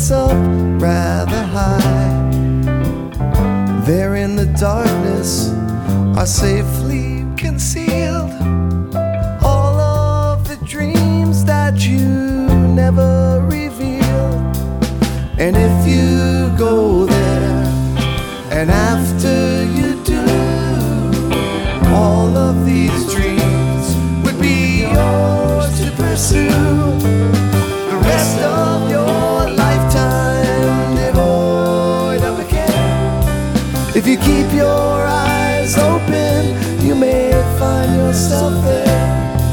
place up rather high. There in the darkness are safely concealed all of the dreams that you never revealed. And if you go there, and after you do, all of these dreams would be yours to pursue. The rest of your lifetime devoid of a care. If you keep your eyes open, you may find yourself there.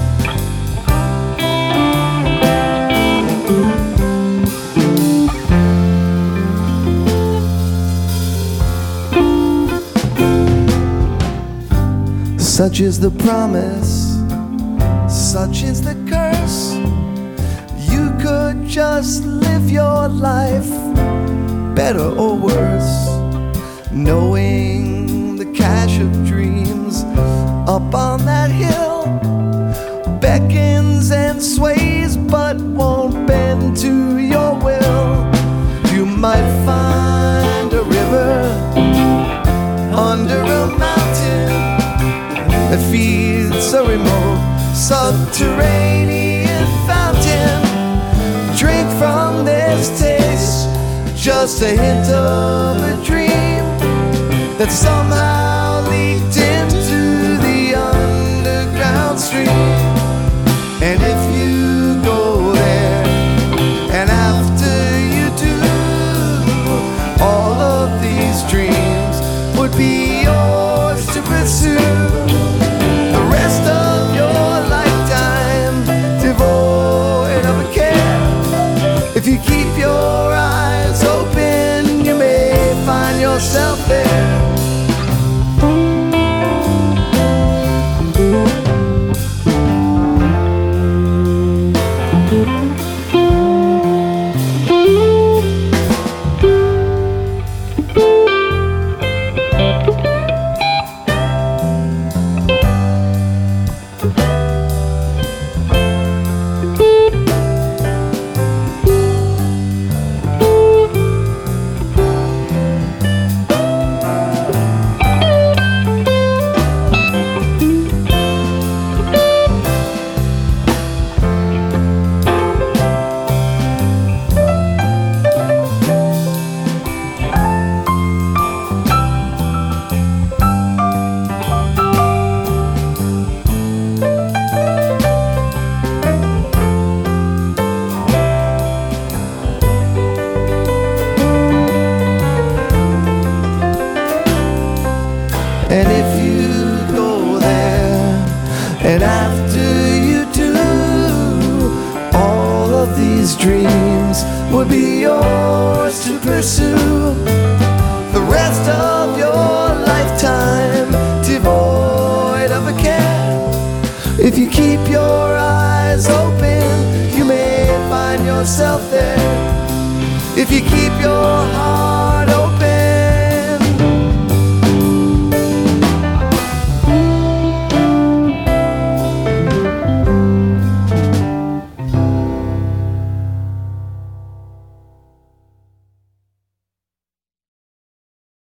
Such is the promise, such is the curse. You could just live your life, better or worse, knowing the cache of dreams up on that hill beckons and sways but won't bend to your will. You might find a river under a mountain that feeds a remote subterranean fountain. Drink from this taste, just a hint of a dream that somehow leaked into the underground stream. And if you go there, and after you do, all of these dreams would be yours to pursue. The rest of your lifetime devoid of a care. If you keep your eyes open, you may find yourself there. And if you go there, and after you do, all of these dreams would be yours to pursue. The rest of your lifetime devoid of a care. If you keep your eyes open, you may find yourself there. If you keep your heart